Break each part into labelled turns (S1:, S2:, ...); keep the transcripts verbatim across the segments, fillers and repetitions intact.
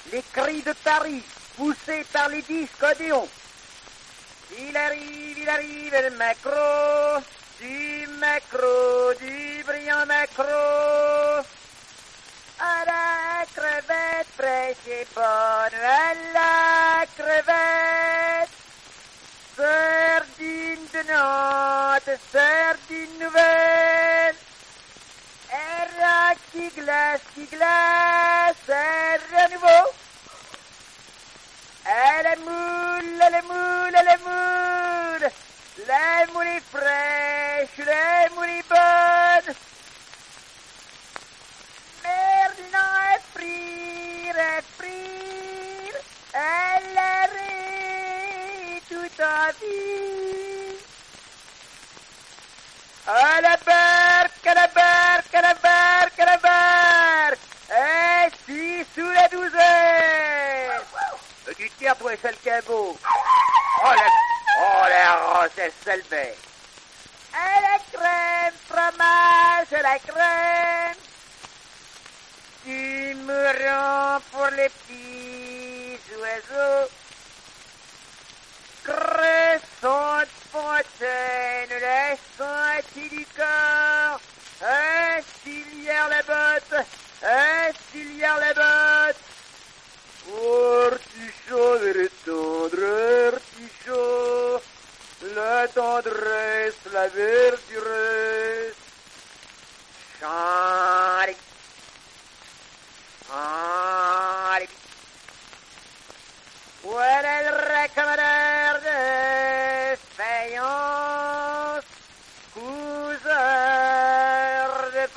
S1: les cris de Paris, poussés par les discodéons. Il arrive, il arrive, le macro, du macro, du brillant macro. À la crevette fraîche et bonne, à la crevette. Sardine de Nantes, sardine nouvelle. Era qui glace, qui glace, à nouveau. À la moule, à la moule, à la moule. La moule est fraîche, la moule est bonne. Merlan à frire, à frire. À l'arrêt, tout en vie. À la barque, à la barque, à la barque, à la barque. Assis sous la douzaine. Tu tiens, toi, sale cabot. Oh, la, oh, la rosse, sale bête. À la crème, fromage, à la crème. Du mouron pour les petits oiseaux. Cressante fontaine, la santé du corps. Un cilière la botte, un cilière la botte. Artichaut de les tendres, artichaut, la tendresse, la verduresse. Chante, chante. Voilà le raccommodeur de faïence, couseur de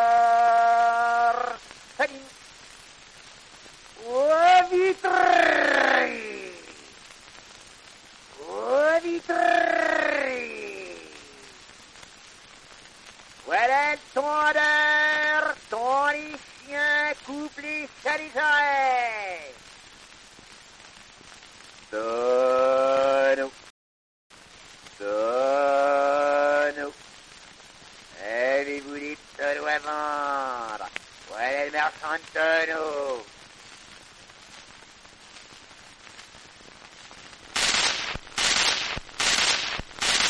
S1: porcelaine. Au vitrerie, au vitrerie. Voilà le tondeur, ton les chiens couplés salisseraient. Tonneau, tonneau, avez-vous des tonneaux à vendre? Voilà le marchand de tonneaux.